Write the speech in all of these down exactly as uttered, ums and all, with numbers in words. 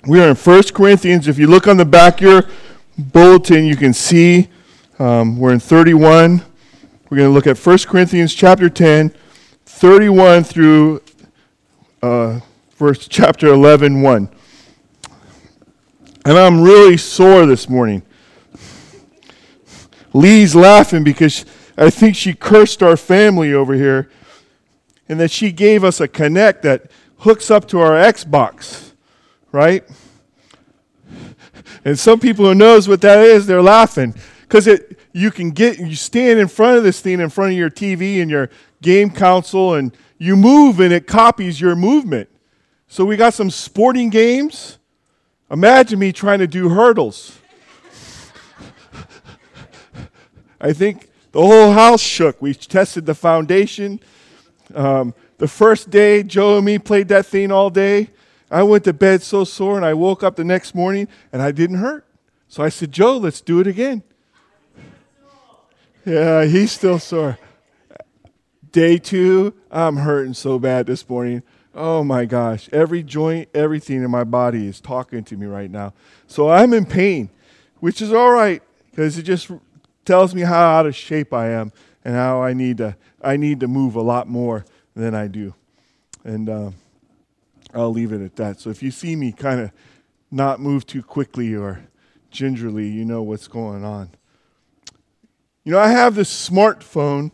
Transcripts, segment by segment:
We are in First Corinthians. If you look on the back of your bulletin, you can see um, we're in thirty-one. We're going to look at First Corinthians chapter ten, thirty-one through uh, verse chapter eleven, one. And I'm really sore this morning. Lee's laughing because I think she cursed our family over here, and that she gave us a Connect that hooks up to our Xbox, right? And some people who knows what that is, they're laughing because it you can get you stand in front of this thing in front of your T V and your game console, and you move and it copies your movement. So we got some sporting games. Imagine me trying to do hurdles. I think the whole house shook. We tested the foundation. Um, the first day, Joe and me played that thing all day. I went to bed so sore, and I woke up the next morning, and I didn't hurt. So I said, Joe, let's do it again. Yeah, he's still sore. Day two, I'm hurting so bad this morning. Oh, my gosh. Every joint, everything in my body is talking to me right now. So I'm in pain, which is all right, because it just tells me how out of shape I am and how I need to I need to move a lot more than I do. And uh, I'll leave it at that. So if you see me kind of not move too quickly or gingerly, you know what's going on. You know, I have this smartphone,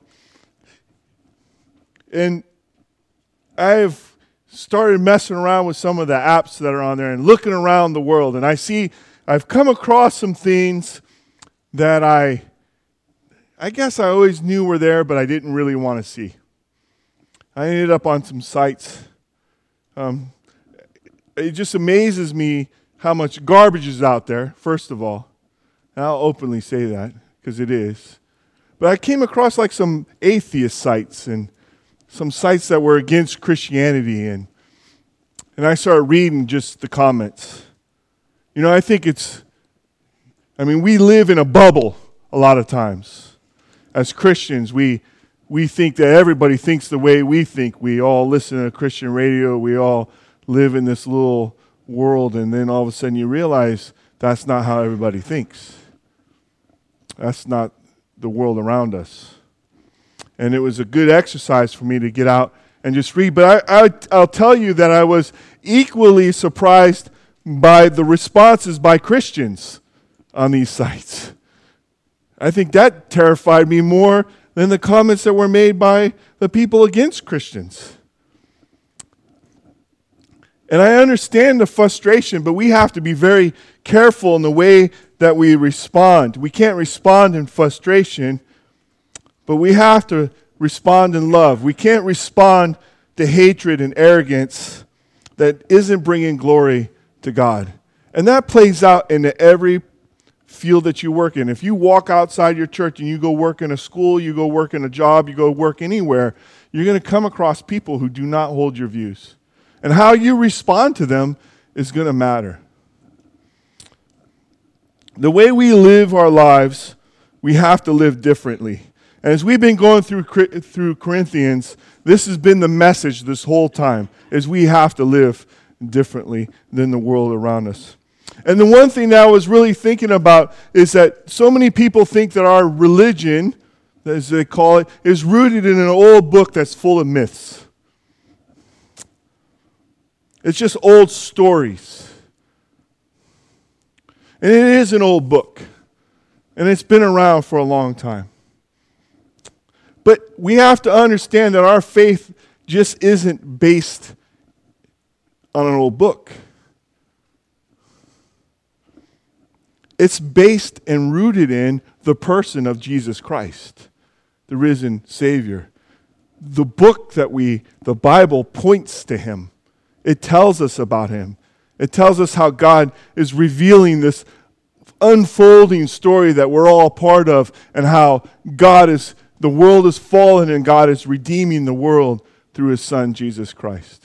and I've started messing around with some of the apps that are on there and looking around the world. And I see, I've come across some things that I, I guess I always knew were there, but I didn't really want to see. I ended up on some sites. Um, it just amazes me how much garbage is out there, first of all. And I'll openly say that, because it is. But I came across like some atheist sites and some sites that were against Christianity, and and I started reading just the comments. You know, I think it's, I mean, we live in a bubble a lot of times. As Christians, we we think that everybody thinks the way we think. We all listen to Christian radio. We all live in this little world, and then all of a sudden you realize that's not how everybody thinks. That's not the world around us. And it was a good exercise for me to get out and just read. But I, I, I'll tell you that I was equally surprised by the responses by Christians on these sites. I think that terrified me more than the comments that were made by the people against Christians. And I understand the frustration, but we have to be very careful in the way that we respond. We can't respond in frustration, but we have to respond in love. We can't respond to hatred and arrogance that isn't bringing glory to God. And that plays out into every field that you work in. If you walk outside your church and you go work in a school, you go work in a job, you go work anywhere, you're going to come across people who do not hold your views. And how you respond to them is going to matter. The way we live our lives, we have to live differently. And as we've been going through through Corinthians, this has been the message this whole time, is we have to live differently than the world around us. And the one thing that I was really thinking about is that so many people think that our religion, as they call it, is rooted in an old book that's full of myths. It's just old stories. And it is an old book. And it's been around for a long time. But we have to understand that our faith just isn't based on an old book. It's based and rooted in the person of Jesus Christ, the risen Savior. The book that we, the Bible, points to him. It tells us about him. It tells us how God is revealing this unfolding story that we're all a part of, and how God is, the world is fallen and God is redeeming the world through his Son, Jesus Christ.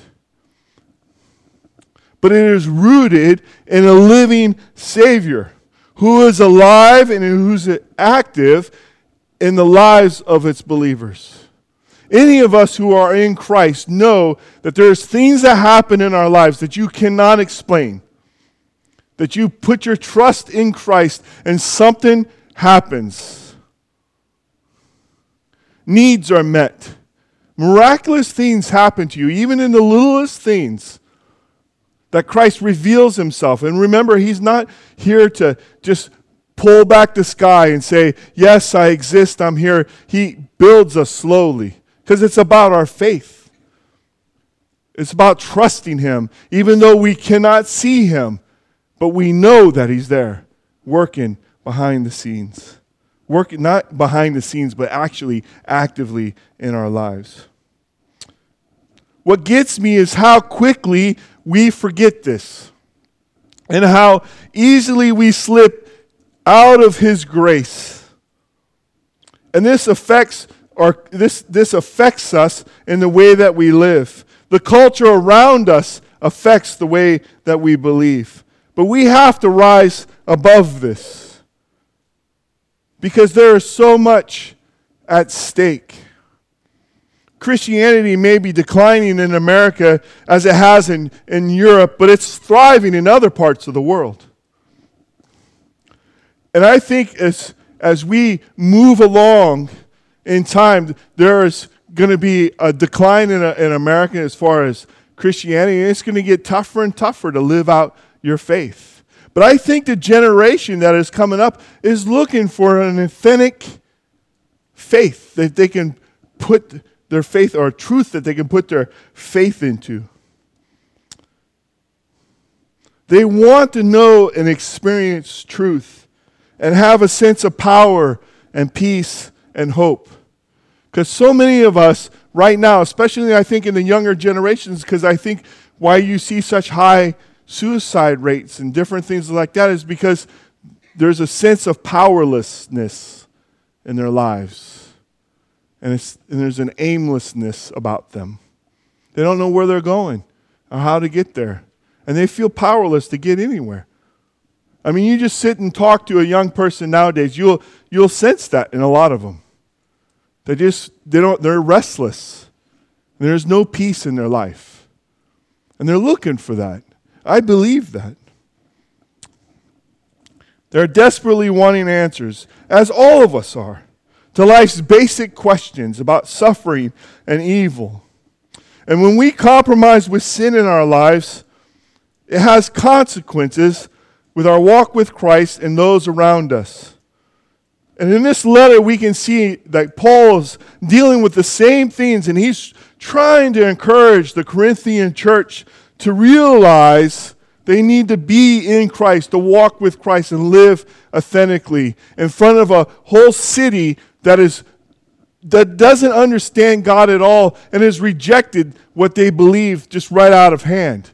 But it is rooted in a living Savior who is alive and who's active in the lives of its believers. Any of us who are in Christ know that there's things that happen in our lives that you cannot explain. that you put your trust in Christ and something happens. Needs are met. Miraculous things happen to you, even in the littlest things, that Christ reveals himself. And remember, he's not here to just pull back the sky and say, yes, I exist, I'm here. He builds us slowly because it's about our faith. It's about trusting him, even though we cannot see him, but we know that he's there working behind the scenes. Working not behind the scenes, but actually actively in our lives. What gets me is how quickly we forget this and how easily we slip out of his grace. And this affects our, this, this affects us in the way that we live. The culture around us affects the way that we believe. But we have to rise above this because there is so much at stake. Christianity may be declining in America as it has in, in Europe, but it's thriving in other parts of the world. And I think as, as we move along in time, there is going to be a decline in, a, in America as far as Christianity, and it's going to get tougher and tougher to live out your faith. But I think the generation that is coming up is looking for an authentic faith that they can put their faith, or a truth that they can put their faith into. They want to know and experience truth and have a sense of power and peace and hope. Because so many of us right now, especially I think in the younger generations, because I think why you see such high suicide rates and different things like that is because there's a sense of powerlessness in their lives. And, it's, and there's an aimlessness about them. They don't know where they're going or how to get there. And they feel powerless to get anywhere. I mean, you just sit and talk to a young person nowadays, you'll you'll sense that in a lot of them. They just they don't they're restless. There's no peace in their life. And they're looking for that. I believe that. They're desperately wanting answers, as all of us are, to life's basic questions about suffering and evil. And when we compromise with sin in our lives, it has consequences with our walk with Christ and those around us. And in this letter, we can see that Paul's dealing with the same things, and he's trying to encourage the Corinthian church to realize they need to be in Christ, to walk with Christ and live authentically in front of a whole city that is that doesn't understand God at all and has rejected what they believe just right out of hand.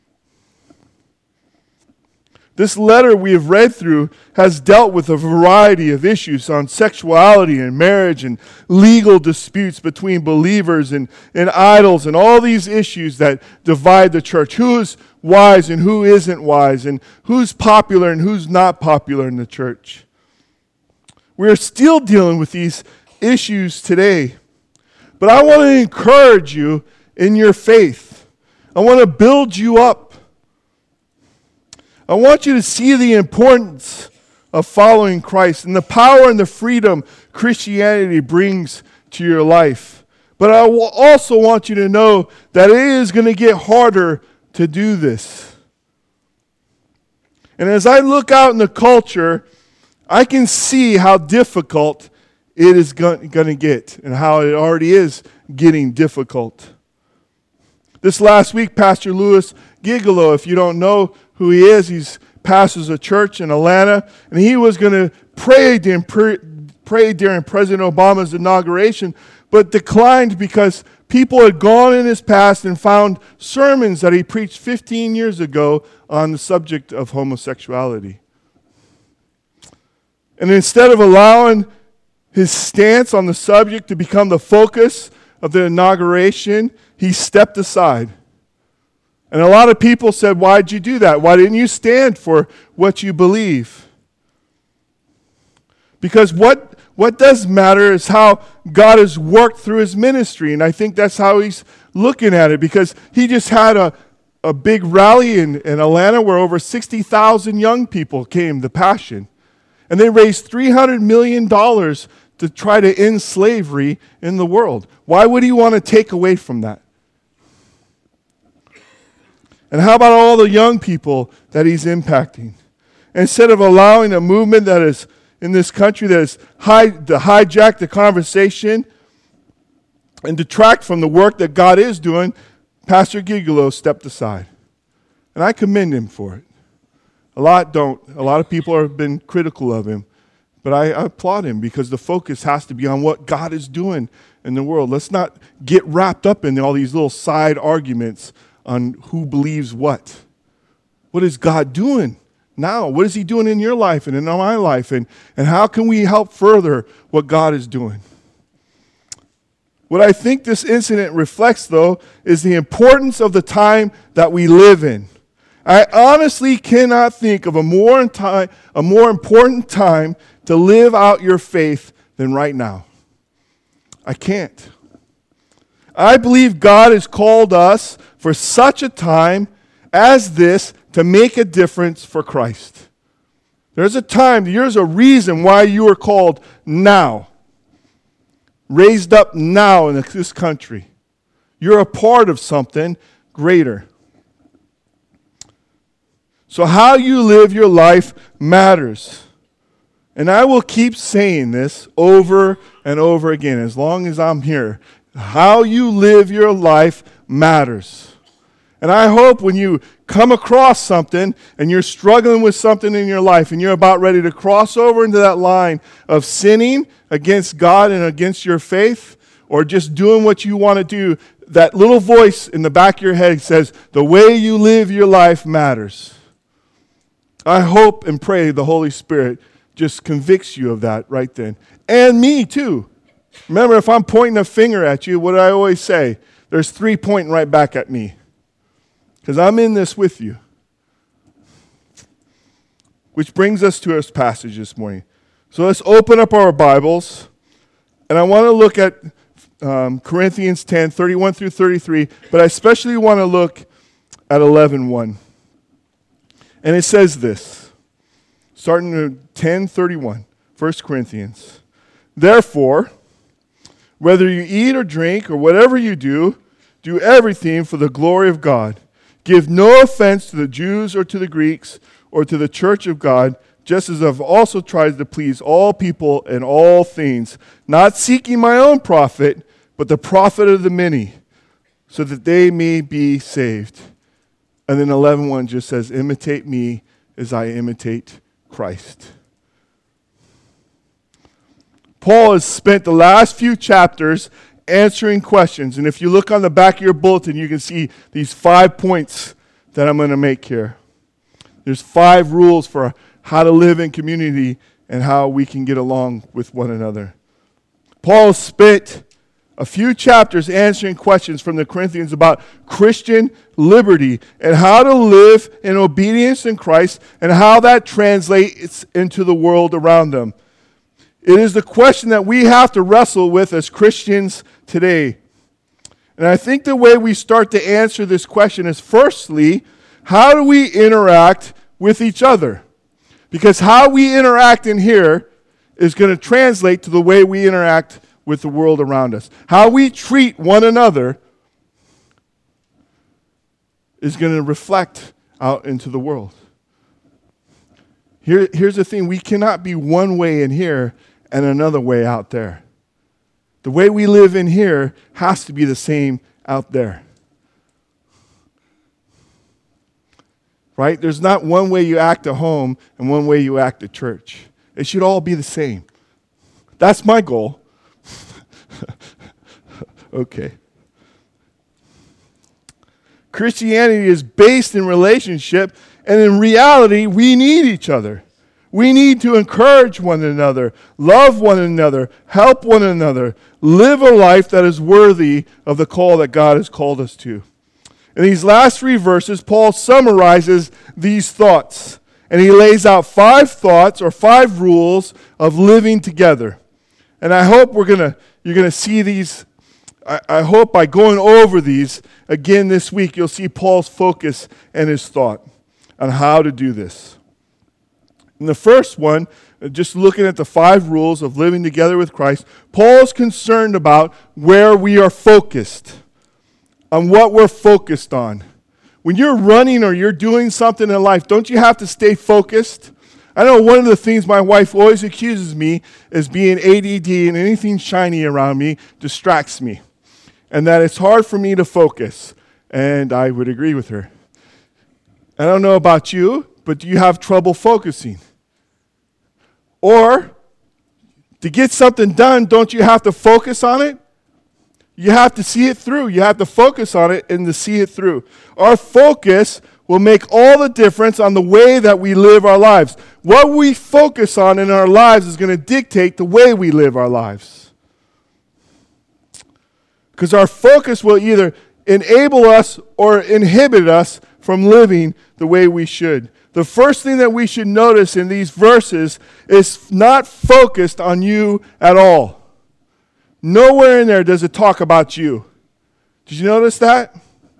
This letter we have read through has dealt with a variety of issues on sexuality and marriage and legal disputes between believers and, and idols and all these issues that divide the church. Who is wise and who isn't wise, and who's popular and who's not popular in the church. We're still dealing with these issues today. But I want to encourage you in your faith. I want to build you up. I want you to see the importance of following Christ and the power and the freedom Christianity brings to your life. But I also want you to know that it is going to get harder to do this. And as I look out in the culture, I can see how difficult it is going to get and how it already is getting difficult. This last week, Pastor Louis Gigolo, if you don't know who he is, he's pastors a church in Atlanta, and he was going to pray during, pray during President Obama's inauguration, but declined because people had gone in his past and found sermons that he preached fifteen years ago on the subject of homosexuality. And instead of allowing his stance on the subject to become the focus of the inauguration, he stepped aside. And a lot of people said, why'd you do that? Why didn't you stand for what you believe? Because what, what does matter is how God has worked through his ministry. And I think that's how he's looking at it. Because he just had a, a big rally in, in Atlanta where over sixty thousand young people came to Passion. And they raised three hundred million dollars to try to end slavery in the world. Why would he want to take away from that? And how about all the young people that he's impacting? Instead of allowing a movement that is in this country that is high, to hijack the conversation and detract from the work that God is doing, Pastor Gigolo stepped aside. And I commend him for it. A lot don't. A lot of people have been critical of him. But I, I applaud him because the focus has to be on what God is doing in the world. Let's not get wrapped up in all these little side arguments on who believes what. What is God doing now? What is he doing in your life and in my life? And, and how can we help further what God is doing? What I think this incident reflects, though, is the importance of the time that we live in. I honestly cannot think of a more, time, a more important time to live out your faith than right now. I can't. I believe God has called us for such a time as this to make a difference for Christ. There's a time, there's a reason why you are called now. Raised up now in this country. You're a part of something greater. So how you live your life matters. And I will keep saying this over and over again as long as I'm here. How you live your life matters. And I hope when you come across something and you're struggling with something in your life and you're about ready to cross over into that line of sinning against God and against your faith, or just doing what you want to do, that little voice in the back of your head says, the way you live your life matters. I hope and pray the Holy Spirit just convicts you of that right then. And me too. Remember, if I'm pointing a finger at you, what do I always say? There's three pointing right back at me. Because I'm in this with you. Which brings us to this passage this morning. So let's open up our Bibles. And I want to look at um, Corinthians ten, thirty-one through thirty-three. But I especially want to look at eleven one. And it says this. Starting at ten thirty-one. First Corinthians. Therefore, whether you eat or drink or whatever you do, do everything for the glory of God. Give no offense to the Jews or to the Greeks or to the church of God, just as I've also tried to please all people in all things, not seeking my own profit, but the profit of the many, so that they may be saved. And then eleven one just says, imitate me as I imitate Christ. Paul has spent the last few chapters answering questions. And if you look on the back of your bulletin, you can see these five points that I'm going to make here. There's five rules for how to live in community and how we can get along with one another. Paul spent a few chapters answering questions from the Corinthians about Christian liberty and how to live in obedience in Christ and how that translates into the world around them. It is the question that we have to wrestle with as Christians today. And I think the way we start to answer this question is, firstly, how do we interact with each other? Because how we interact in here is going to translate to the way we interact with the world around us. How we treat one another is going to reflect out into the world. Here, here's the thing. We cannot be one way in here and another way out there. The way we live in here has to be the same out there. Right? There's not one way you act at home and one way you act at church. It should all be the same. That's my goal. Okay. Christianity is based in relationship, and in reality, we need each other. We need to encourage one another, love one another, help one another, live a life that is worthy of the call that God has called us to. In these last three verses, Paul summarizes these thoughts, and he lays out five thoughts or five rules of living together. And I hope we're gonna you're gonna see these I, I hope by going over these again this week, you'll see Paul's focus and his thought on how to do this. In the first one, just looking at the five rules of living together with Christ, Paul's concerned about where we are focused, on what we're focused on. When you're running or you're doing something in life, don't you have to stay focused? I know one of the things my wife always accuses me is being A D D, and anything shiny around me distracts me, and that it's hard for me to focus, and I would agree with her. I don't know about you, but do you have trouble focusing? Or, to get something done, don't you have to focus on it? You have to see it through. You have to focus on it and to see it through. Our focus will make all the difference on the way that we live our lives. What we focus on in our lives is going to dictate the way we live our lives. Because our focus will either enable us or inhibit us from living the way we should. The first thing that we should notice in these verses is not focused on you at all. Nowhere in there does it talk about you. Did you notice that?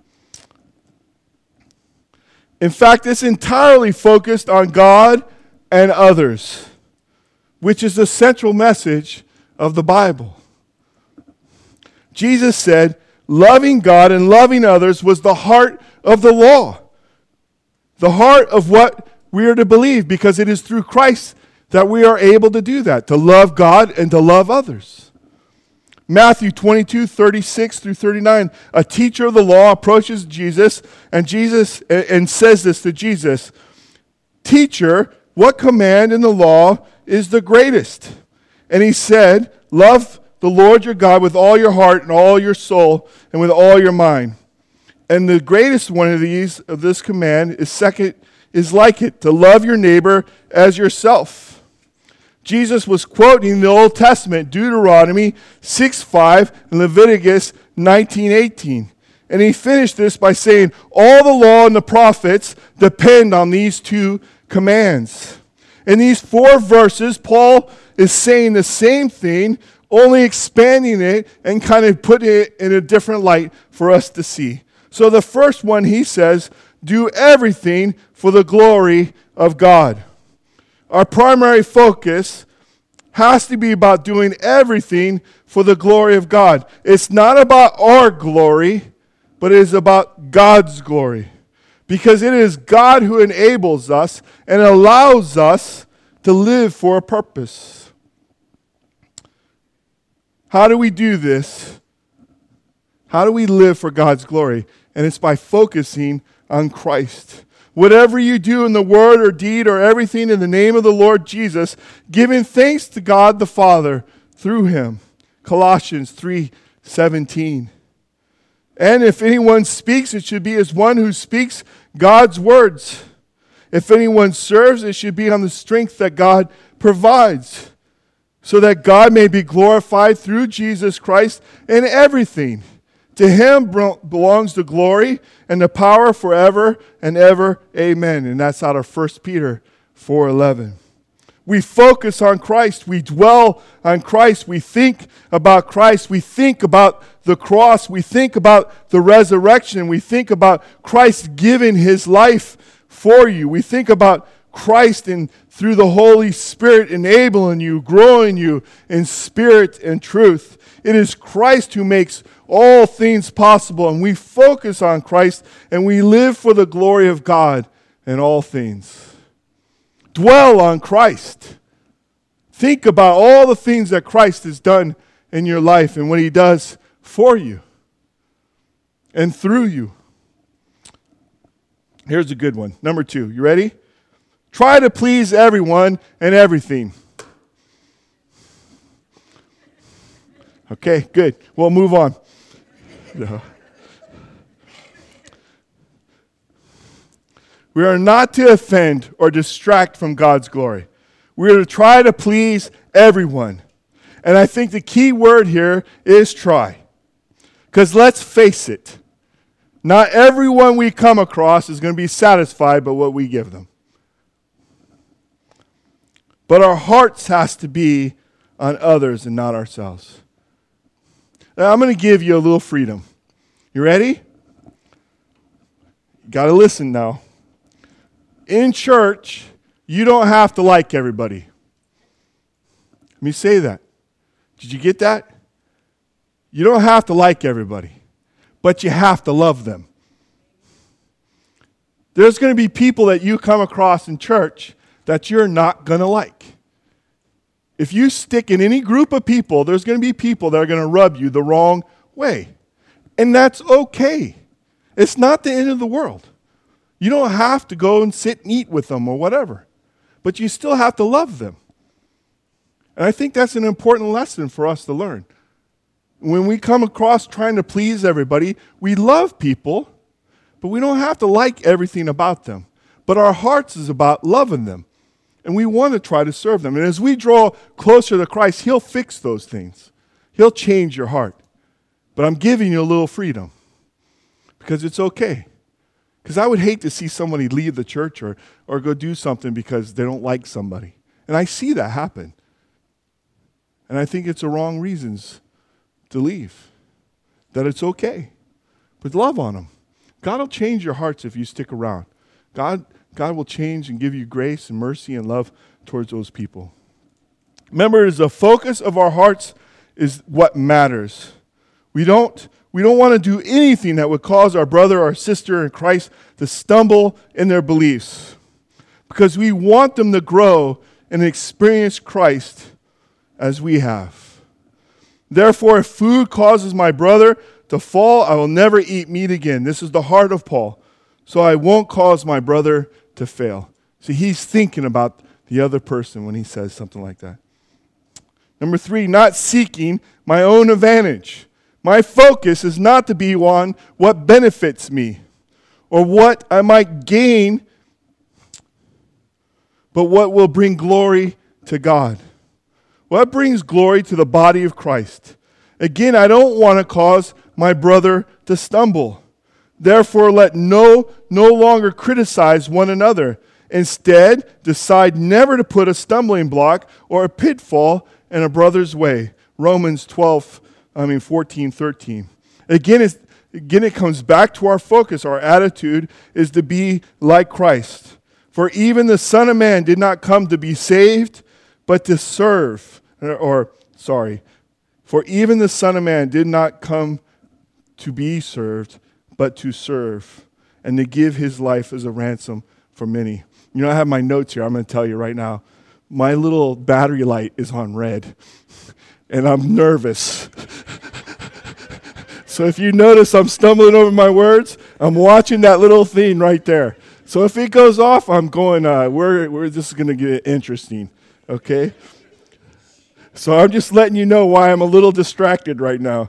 In fact, it's entirely focused on God and others, which is the central message of the Bible. Jesus said, loving God and loving others was the heart of the law. The heart of what we are to believe, because it is through Christ that we are able to do that, to love God and to love others. Matthew twenty-two, thirty-six through thirty-nine, a teacher of the law approaches Jesus and Jesus and says this to Jesus, "Teacher, what command in the law is the greatest?" And he said, "Love the Lord your God with all your heart and all your soul and with all your mind. And the greatest one of these, of this command, is second, is like it, to love your neighbor as yourself." Jesus was quoting the Old Testament, Deuteronomy six five and Leviticus nineteen eighteen. And he finished this by saying, all the law and the prophets depend on these two commands. In these four verses, Paul is saying the same thing, only expanding it and kind of putting it in a different light for us to see. So the first one, he says, do everything for the glory of God. Our primary focus has to be about doing everything for the glory of God. It's not about our glory, but it is about God's glory. Because it is God who enables us and allows us to live for a purpose. How do we do this? How do we live for God's glory? And it's by focusing on Christ. Whatever you do in the word or deed or everything in the name of the Lord Jesus, giving thanks to God the Father through him. Colossians three seventeen. And if anyone speaks, it should be as one who speaks God's words. If anyone serves, it should be on the strength that God provides, so that God may be glorified through Jesus Christ in everything. To him belongs the glory and the power forever and ever. Amen. And that's out of First Peter four eleven. We focus on Christ. We dwell on Christ. We think about Christ. We think about the cross. We think about the resurrection. We think about Christ giving his life for you. We think about Christ and through the Holy Spirit enabling you, growing you in spirit and truth. It is Christ who makes all things possible, and we focus on Christ, and we live for the glory of God in all things. Dwell on Christ. Think about all the things that Christ has done in your life and what he does for you and through you. Here's a good one. Number two. You ready? Try to please everyone and everything. Okay, good. We'll move on. No. We are not to offend or distract from God's glory. We are to try to please everyone. And I think the key word here is try. Because let's face it, not everyone we come across is going to be satisfied by what we give them. But our hearts has to be on others and not ourselves. I'm going to give you a little freedom. You ready? You got to listen now. In church, you don't have to like everybody. Let me say that. Did you get that? You don't have to like everybody, but you have to love them. There's going to be people that you come across in church that you're not going to like. If you stick in any group of people, there's going to be people that are going to rub you the wrong way. And that's okay. It's not the end of the world. You don't have to go and sit and eat with them or whatever. But you still have to love them. And I think that's an important lesson for us to learn. When we come across trying to please everybody, we love people, but we don't have to like everything about them. But our hearts is about loving them. And we want to try to serve them. And as we draw closer to Christ, He'll fix those things. He'll change your heart. But I'm giving you a little freedom because it's okay. Because I would hate to see somebody leave the church or, or go do something because they don't like somebody. And I see that happen. And I think it's the wrong reasons to leave. That it's okay. But love on them. God will change your hearts if you stick around. God, God will change and give you grace and mercy and love towards those people. Remember, the focus of our hearts is what matters. We don't, we don't want to do anything that would cause our brother or sister in Christ to stumble in their beliefs. Because we want them to grow and experience Christ as we have. Therefore, if food causes my brother to fall, I will never eat meat again. This is the heart of Paul. So I won't cause my brother to fail. See, he's thinking about the other person when he says something like that. Number three, not seeking my own advantage. My focus is not to be on what benefits me or what I might gain, but what will bring glory to God. What brings glory to the body of Christ? Again, I don't want to cause my brother to stumble. Therefore, let no no longer criticize one another. Instead, decide never to put a stumbling block or a pitfall in a brother's way. Romans twelve, I mean fourteen, thirteen. Again, it's, again, it comes back to our focus. Our attitude is to be like Christ. For even the Son of Man did not come to be saved, but to serve. Or, or sorry, for even the Son of Man did not come to be served, but to serve, and to give his life as a ransom for many. You know, I have my notes here. I'm going to tell you right now. My little battery light is on red, and I'm nervous. So if you notice I'm stumbling over my words, I'm watching that little thing right there. So if it goes off, I'm going, uh, we're, we're, this is going to get interesting, okay? So I'm just letting you know why I'm a little distracted right now.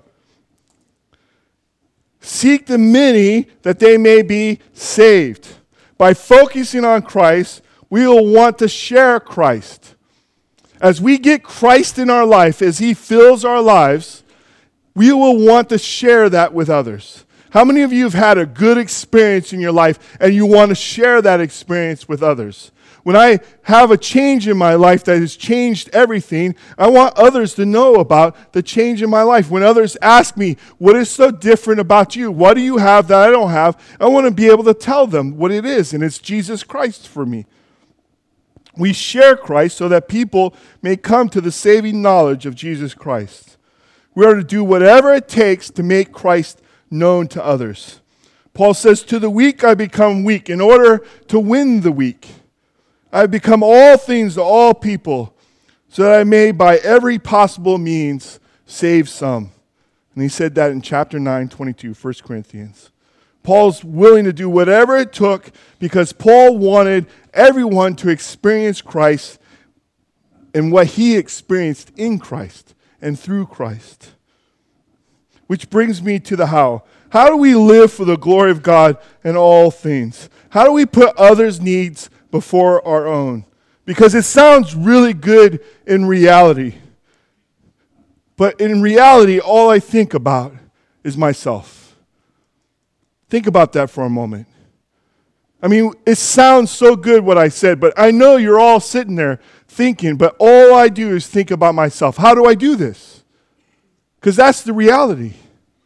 Seek the many that they may be saved. By focusing on Christ, we will want to share Christ. As we get Christ in our life, as He fills our lives, we will want to share that with others. How many of you have had a good experience in your life and you want to share that experience with others? When I have a change in my life that has changed everything, I want others to know about the change in my life. When others ask me, what is so different about you? What do you have that I don't have? I want to be able to tell them what it is, and it's Jesus Christ for me. We share Christ so that people may come to the saving knowledge of Jesus Christ. We are to do whatever it takes to make Christ known to others. Paul says, to the weak I become weak in order to win the weak. I have become all things to all people, so that I may by every possible means save some. And he said that in chapter nine, twenty-two, First Corinthians. Paul's willing to do whatever it took because Paul wanted everyone to experience Christ and what he experienced in Christ and through Christ. Which brings me to the how. How do we live for the glory of God in all things? How do we put others' needs before our own? Because it sounds really good in reality. But in reality, all I think about is myself. Think about that for a moment. I mean, it sounds so good what I said, but I know you're all sitting there thinking, but all I do is think about myself. How do I do this? Because that's the reality.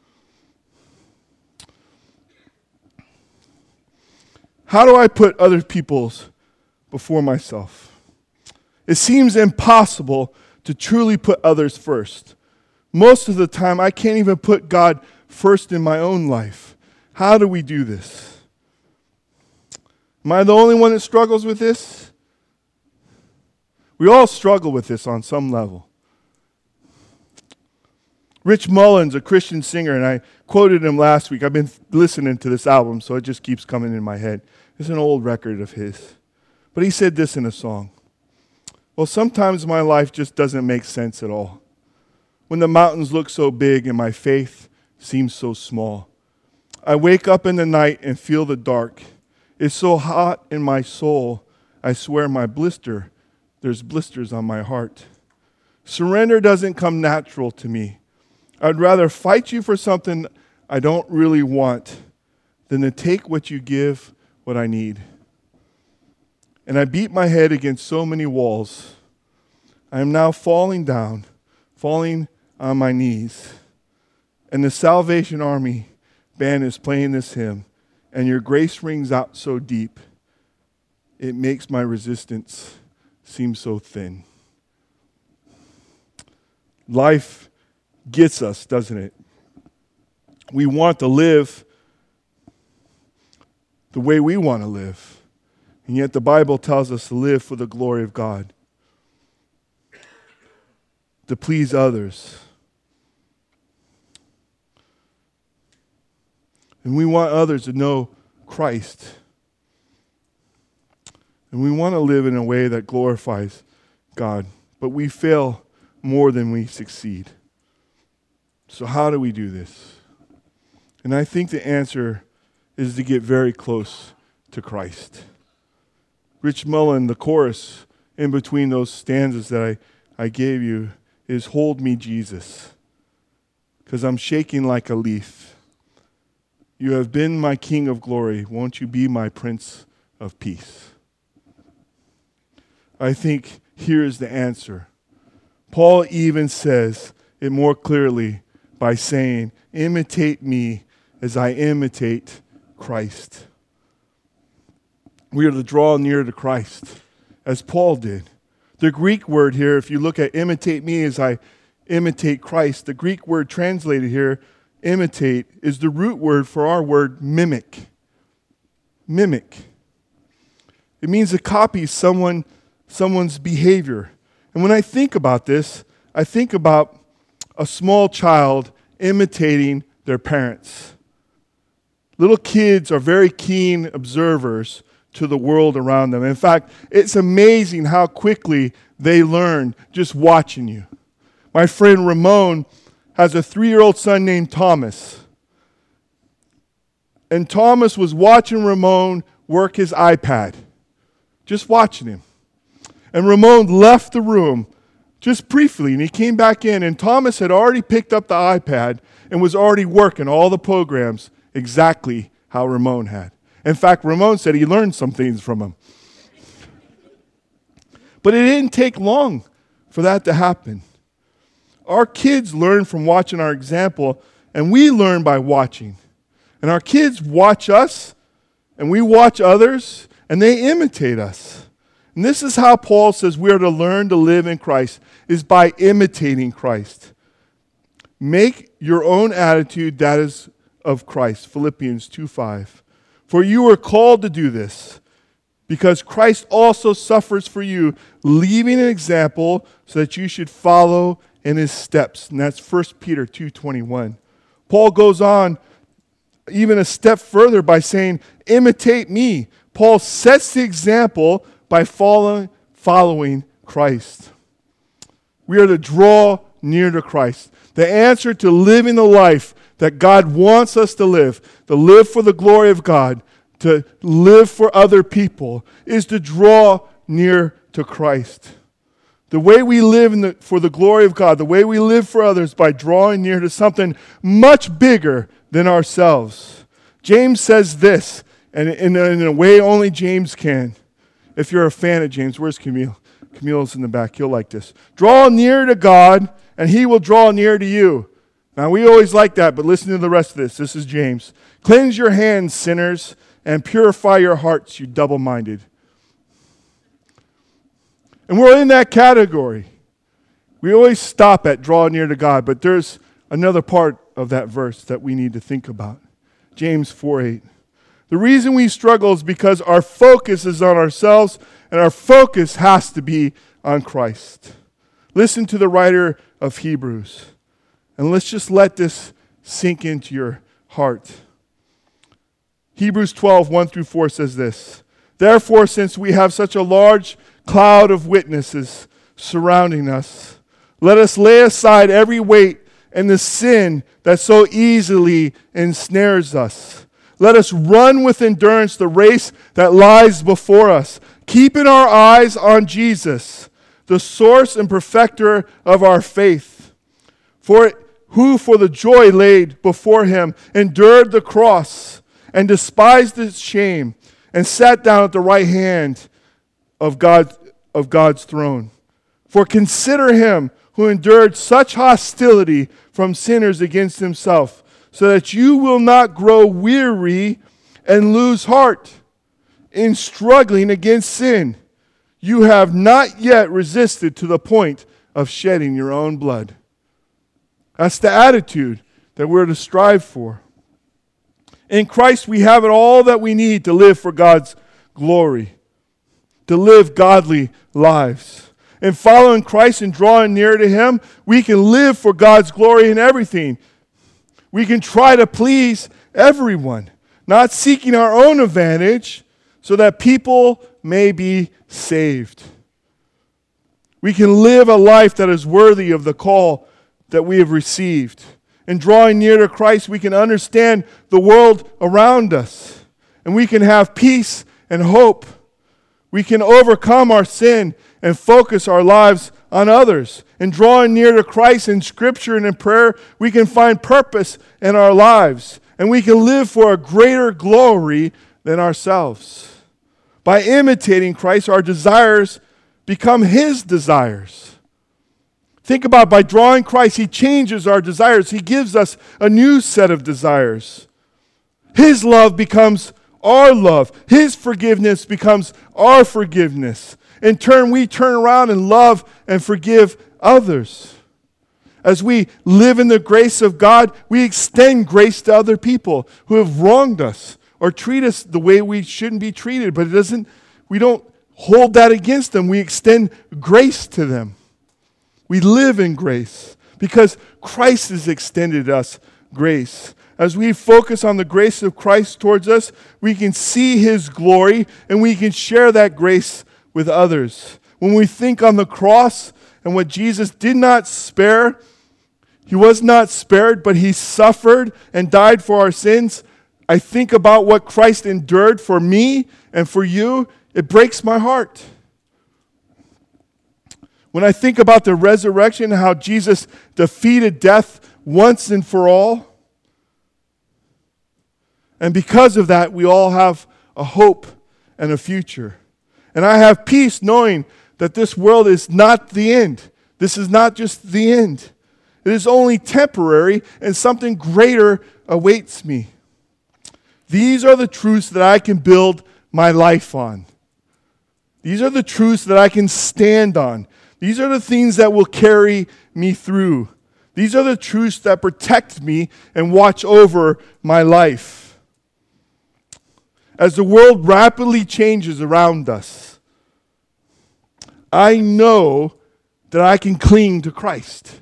How do I put other people's before myself? It seems impossible to truly put others first. Most of the time, I can't even put God first in my own life. How do we do this? Am I the only one that struggles with this? We all struggle with this on some level. Rich Mullins, a Christian singer, and I quoted him last week. I've been listening to this album, so it just keeps coming in my head. It's an old record of his. But he said this in a song. Well, sometimes my life just doesn't make sense at all. When the mountains look so big and my faith seems so small. I wake up in the night and feel the dark. It's so hot in my soul, I swear my blister, there's blisters on my heart. Surrender doesn't come natural to me. I'd rather fight you for something I don't really want than to take what you give, what I need. And I beat my head against so many walls. I am now falling down, falling on my knees. And the Salvation Army band is playing this hymn, and your grace rings out so deep, it makes my resistance seem so thin. Life gets us, doesn't it? We want to live the way we want to live. And yet the Bible tells us to live for the glory of God, to please others. And we want others to know Christ. And we want to live in a way that glorifies God. But we fail more than we succeed. So how do we do this? And I think the answer is to get very close to Christ. Rich Mullin, the chorus in between those stanzas that I, I gave you is "Hold me, Jesus, because I'm shaking like a leaf. You have been my King of glory. Won't you be my Prince of peace?" I think here is the answer. Paul even says it more clearly by saying, imitate me as I imitate Christ. We are to draw near to Christ, as Paul did. The Greek word here, if you look at imitate me as I imitate Christ, the Greek word translated here, imitate, is the root word for our word mimic. Mimic. It means to copy someone, someone's behavior. And when I think about this, I think about a small child imitating their parents. Little kids are very keen observers to the world around them. In fact, it's amazing how quickly they learn just watching you. My friend Ramon has a three-year-old son named Thomas. And Thomas was watching Ramon work his iPad, just watching him. And Ramon left the room just briefly, and he came back in, and Thomas had already picked up the iPad and was already working all the programs exactly how Ramon had. In fact, Ramon said he learned some things from him. But it didn't take long for that to happen. Our kids learn from watching our example, and we learn by watching. And our kids watch us, and we watch others, and they imitate us. And this is how Paul says we are to learn to live in Christ, is by imitating Christ. Make your own attitude that is of Christ, Philippians two five. For you are called to do this, because Christ also suffers for you, leaving an example so that you should follow in his steps. And that's First Peter two twenty-one. Paul goes on even a step further by saying, imitate me. Paul sets the example by following, following Christ. We are to draw near to Christ. The answer to living the life that God wants us to live, to live for the glory of God, to live for other people, is to draw near to Christ. The way we live in the, for the glory of God, the way we live for others, by drawing near to something much bigger than ourselves. James says this, and in a, in a way only James can. If you're a fan of James, where's Camille? Camille's in the back. He'll like this. Draw near to God, and he will draw near to you. Now, we always like that, but listen to the rest of this. This is James. Cleanse your hands, sinners, and purify your hearts, you double-minded. And we're in that category. We always stop at draw near to God, but there's another part of that verse that we need to think about. James four eight. The reason we struggle is because our focus is on ourselves, and our focus has to be on Christ. Listen to the writer of Hebrews, and let's just let this sink into your heart. Hebrews twelve, one through four says this. Therefore, since we have such a large cloud of witnesses surrounding us, let us lay aside every weight and the sin that so easily ensnares us. Let us run with endurance the race that lies before us, keeping our eyes on Jesus, the source and perfecter of our faith. For who for the joy laid before him endured the cross and despised its shame and sat down at the right hand of God of God's throne. For consider him who endured such hostility from sinners against himself, so that you will not grow weary and lose heart in struggling against sin. You have not yet resisted to the point of shedding your own blood. That's the attitude that we're to strive for. In Christ, we have it all that we need to live for God's glory, to live godly lives. In following Christ and drawing near to him, we can live for God's glory in everything. We can try to please everyone, not seeking our own advantage so that people may be saved. We can live a life that is worthy of the call that we have received. In drawing near to Christ, we can understand the world around us, and we can have peace and hope. We can overcome our sin and focus our lives on others. In drawing near to Christ in Scripture and in prayer, we can find purpose in our lives, and we can live for a greater glory than ourselves. By imitating Christ, our desires become his desires. Think about, by drawing Christ, he changes our desires. He gives us a new set of desires. His love becomes our love. His forgiveness becomes our forgiveness. In turn, we turn around and love and forgive others. As we live in the grace of God, we extend grace to other people who have wronged us or treat us the way we shouldn't be treated. But it doesn't. We don't hold that against them. We extend grace to them. We live in grace because Christ has extended us grace. As we focus on the grace of Christ towards us, we can see his glory and we can share that grace with others. When we think on the cross and what Jesus did not spare, he was not spared, but he suffered and died for our sins. I think about what Christ endured for me and for you. It breaks my heart. When I think about the resurrection, how Jesus defeated death once and for all, and because of that, we all have a hope and a future. And I have peace knowing that this world is not the end. This is not just the end. It is only temporary, and something greater awaits me. These are the truths that I can build my life on. These are the truths that I can stand on. These are the things that will carry me through. These are the truths that protect me and watch over my life. As the world rapidly changes around us, I know that I can cling to Christ.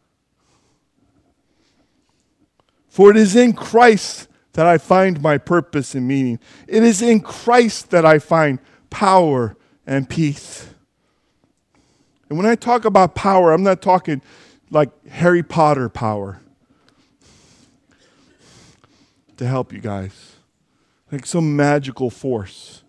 For it is in Christ that I find my purpose and meaning. It is in Christ that I find power and peace. And when I talk about power, I'm not talking like Harry Potter power. To help you guys. Like some magical force.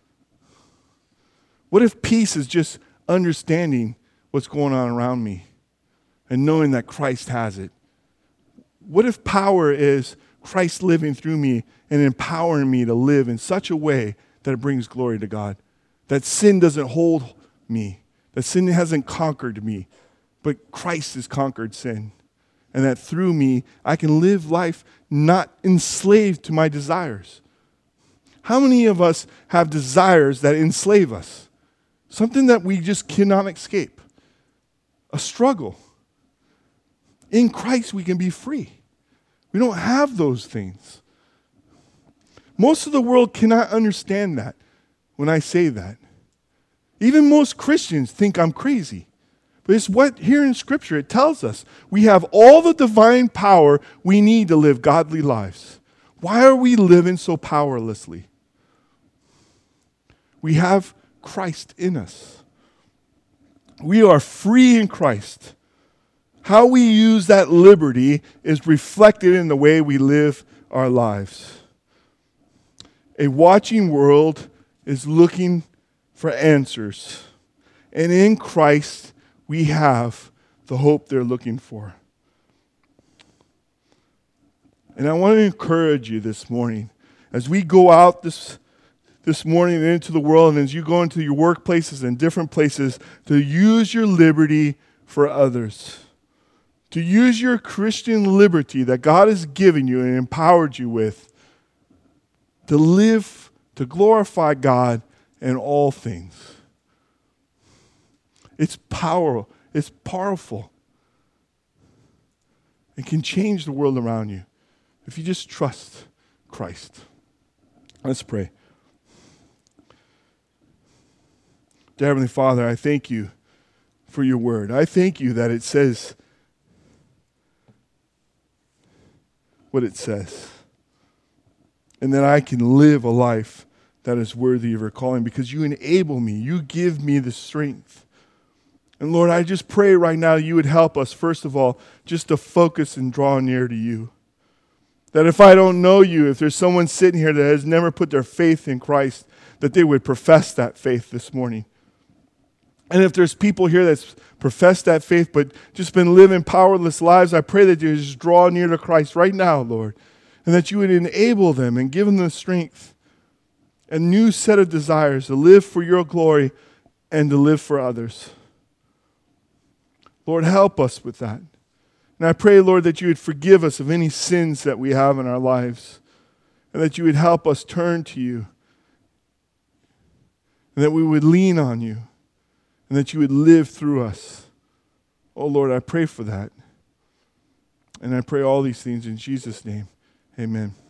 What if peace is just understanding what's going on around me and knowing that Christ has it? What if power is Christ living through me and empowering me to live in such a way that it brings glory to God? That sin doesn't hold me. That sin hasn't conquered me, but Christ has conquered sin. and that through me, I can live life not enslaved to my desires. How many of us have desires that enslave us? Something that we just cannot escape. A struggle. In Christ, we can be free. We don't have those things. Most of the world cannot understand that when I say that. Even most Christians think I'm crazy. But it's what here in Scripture it tells us. We have all the divine power we need to live godly lives. Why are we living so powerlessly? We have Christ in us. We are free in Christ. How we use that liberty is reflected in the way we live our lives. A watching world is looking for answers. And in Christ, we have the hope they're looking for. And I want to encourage you this morning, as we go out this this morning into the world, and as you go into your workplaces and different places, to use your liberty for others. To use your Christian liberty that God has given you and empowered you with to live, to glorify God in all things. It's powerful. It's powerful. It can change the world around you if you just trust Christ. Let's pray. Dear Heavenly Father, I thank you for your word. I thank you that it says what it says, and that I can live a life that is worthy of your calling because you enable me. You give me the strength. And Lord, I just pray right now you would help us, first of all, just to focus and draw near to you. That if I don't know you, if there's someone sitting here that has never put their faith in Christ, that they would profess that faith this morning. And if there's people here that's professed that faith but just been living powerless lives, I pray that you just draw near to Christ right now, Lord, and that you would enable them and give them the strength, a new set of desires to live for your glory and to live for others. Lord, help us with that. And I pray, Lord, that you would forgive us of any sins that we have in our lives, and that you would help us turn to you, and that we would lean on you, and that you would live through us. Oh, Lord, I pray for that. And I pray all these things in Jesus' name. Amen.